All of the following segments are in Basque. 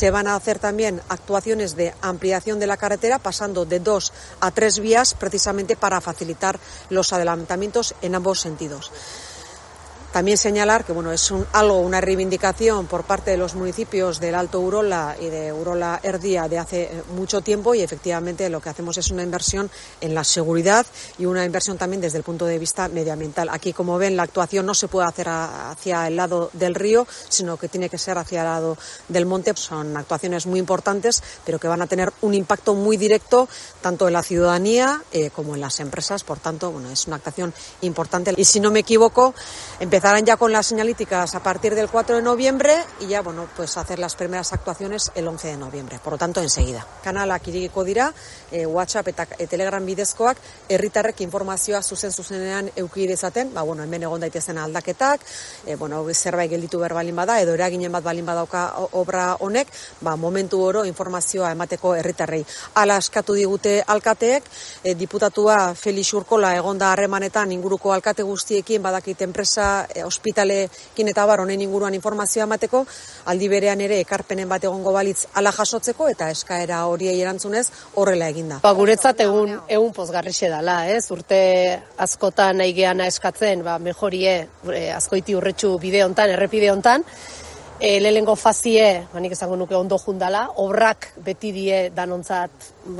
Se van a hacer también actuaciones de ampliación de la carretera, pasando de 2 a 3 vías, precisamente para facilitar los adelantamientos en ambos sentidos. También señalar que es una reivindicación por parte de los municipios del Alto Urola y de Urola Erdia de hace mucho tiempo, y efectivamente lo que hacemos es una inversión en la seguridad y una inversión también desde el punto de vista medioambiental. Aquí, como ven, la actuación no se puede hacer hacia el lado del río, sino que tiene que ser hacia el lado del monte. Son actuaciones muy importantes, pero que van a tener un impacto muy directo tanto en la ciudadanía como en las empresas. Por tanto, es una actuación importante. Y si no me equivoco, empezarán ya con las señalíticas a partir del 4 de noviembre y ya, hacer las primeras actuaciones el 11 de noviembre. Por lo tanto, enseguida. Kanalak irekiko dira, WhatsApp eta Telegram bidezkoak, herritarrek informazioa zuzenean eduki dezaten, hemen egon daitezen aldaketak, zerbait gelditu behar balin bada, edo eraginen bat balin badauka obra honek, momentu oro informazioa emateko herritarrei. Hala eskatu digute alkateek, diputatua Felix Urkola egonda harremanetan inguruko alkate guztiekin, badakit enpresa, ospitalekin eta honen inguruan informazioa emateko, aldi berean ere ekarpenen bat egongo balitz hala jasotzeko eta eskaera horiei erantzunez horrela eginda. Guretzat egun pozgarrixe dala, urte askotan nahi geana eskatzen, mejorie Azkoiti Urretxu bide hontan, errepide hontan, lehenengo fazie, nik esango nuke ondo jundala, obrak beti die danontzat,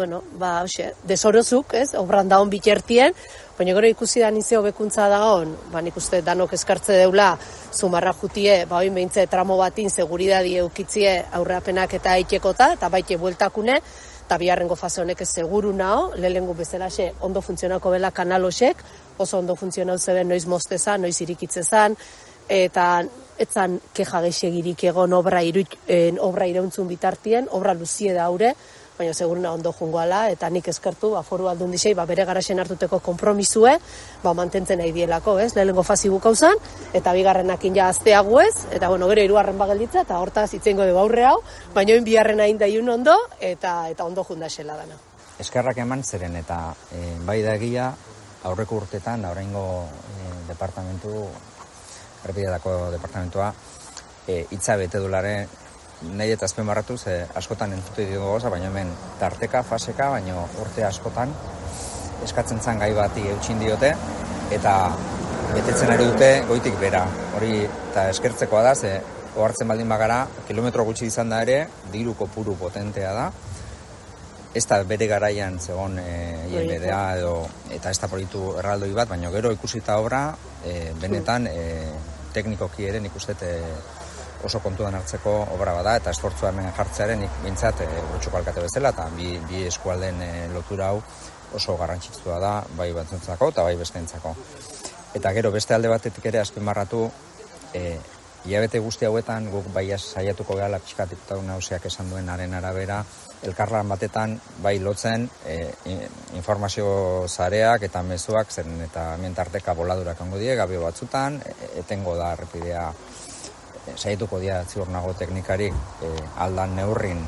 desorozuk, obran daun bitertien, baina gero ikusi da nizeo bekuntza dagoen, nik uste danok eskartze deula, zumarra jutie, oin behintze tramo batin seguridadi eukitzie aurrapenak eta aitekota, eta baite bueltakune, eta biharrengo fase honek seguru nao, lehenengo bezalaxe ondo funtzionako bela kanalosek, oso ondo funtzionau zeben noiz moztezan, noiz irikitzezan, eta etzan keja gexegirik egon obra irauntzun bitartien, obra luzie da haure, baina seguruna ondo jungoala, eta nik eskertu, foru aldundixei, bere garaxen hartuteko konpromisue, mantentzen nahi dielako, lehenengo fazi bukauzan, eta bigarrenakin ja azteagu eta gero hirugarren bagelditza, eta hortaz itzengo dugu aurre hau, baina oin biharrena indaiun ondo, eta ondo jundaxela dana. Eskerrak eman zeren, eta bai da egia, aurreko urtetan, oraingo departamentu, errepidetako departamentua, hitza bete dulare, nahi eta azpimarratu, askotan entzute dugu goza, baina hemen tarteka, faseka, baina urte askotan eskatzen zan gai bati eutxin diote, eta betetzen ari dute goitik bera. Hori eta eskertzekoa da, ohartzen baldin bagara, kilometro gutxi izan da ere, diru kopuru potentea da, ez da bere garaian zegoen IMDA eta ez da proiektu erraldoi bat, baina gero ikusita obra, benetan teknikoki ere nik uste oso kontuan hartzeko obra bada, eta esfortzua hemen jartzearen nik bintzat Urretxuko alkate bezala, eta bi eskualden lotura hau oso garrantzitsua da, bai batzuntzako eta bai bestentzako. Eta gero beste alde batetik ere azpimarratu, hilabete guzti hauetan guk bai saiatuko gehala pixka diputatu nagusiak esan duenaren arabera, elkarlan batetan bai lotzen informazio zareak eta mezuak, zeren eta mientarteka boladurak ongo die, gabio batzutan, etengo da errepidea, saiatuko dira ziur nago teknikarik aldan neurrin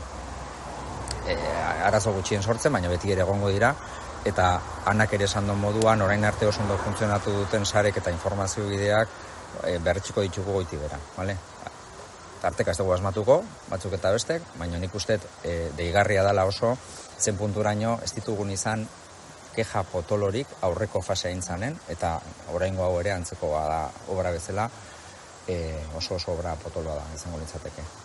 arazo gutxien sortzen, baina beti ere egongo dira, eta anak ere esan duen moduan, orain arte oso ondo funtzionatu duten sarek eta informazio bideak berretxiko ditugu goiti bera, bale? Tarteka ez dugu asmatuko, batzuk eta bestek, baina nik uste deigarria dela oso, zen punturaino ez ditugun izan keja potolorik aurreko fasea intzanen, eta oraingo hau ere antzeko da obra bezala, oso obra potoloa da, izango litzateke.